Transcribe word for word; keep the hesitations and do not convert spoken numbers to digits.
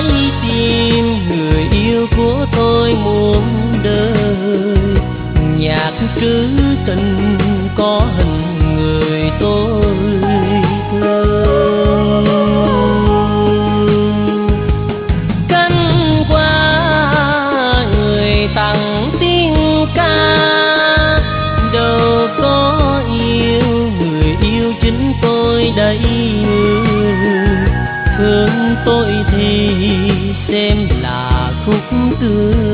mãi tìm người yêu của tôi muôn đời. Nhạc trữ tình có hình người tôi thương. Cánh qua người tặng tiếng ca, đâu có yêu người yêu chính tôi đây. Thương tôi thì xem là khúc tương